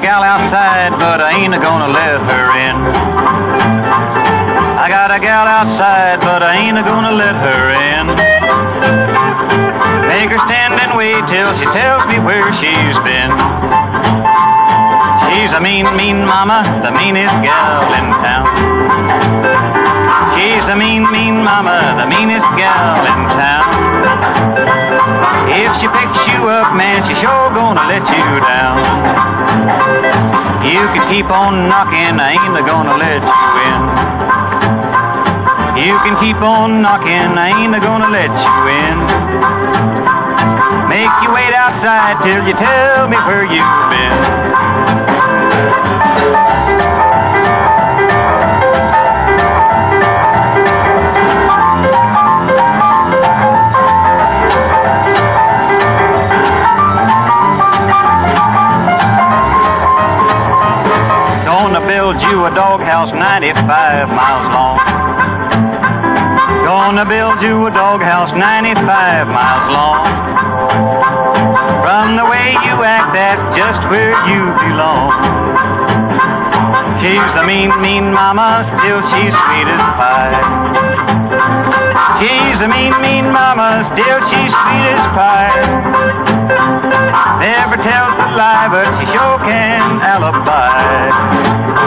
gal outside, but I ain't gonna let her in. I got a gal outside, but I ain't gonna let her in. Make her stand and wait till she tells me where she's been. She's a mean, mean mama, the meanest gal in town. She's a mean, mean mama, the meanest gal in town. If she picks you up, man, she's sure gonna let you down. You can keep on knocking, I ain't gonna let you in. You can keep on knocking, I ain't gonna let you in. Make you wait outside till you tell me where you've been. Gonna build you a doghouse 95 miles long. Gonna build you a doghouse 95 miles long. From the way you act, that's just where you belong. She's a mean, mean mama, still she's sweet as pie. She's a mean, mean mama, still she's sweet as pie. Never tells a lie, but she sure can alibi.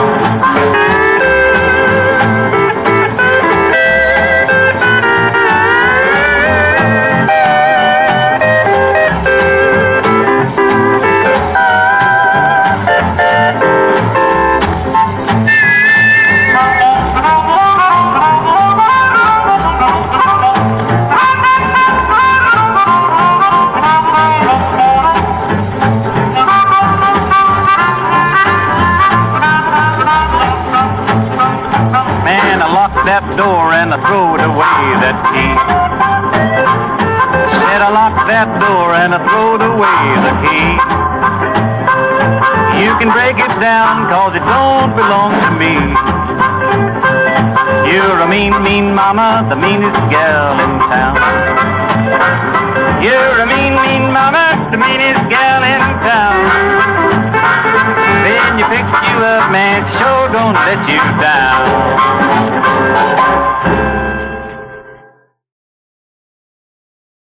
That door and I throwed away that key. Said I locked that door and I throwed away the key. You can break it down, cause it don't belong to me. You're a mean, mean mama, the meanest gal in town. You're a mean, mean mama, the meanest gal in town. Then you pick you up, man, she sure gonna let you down.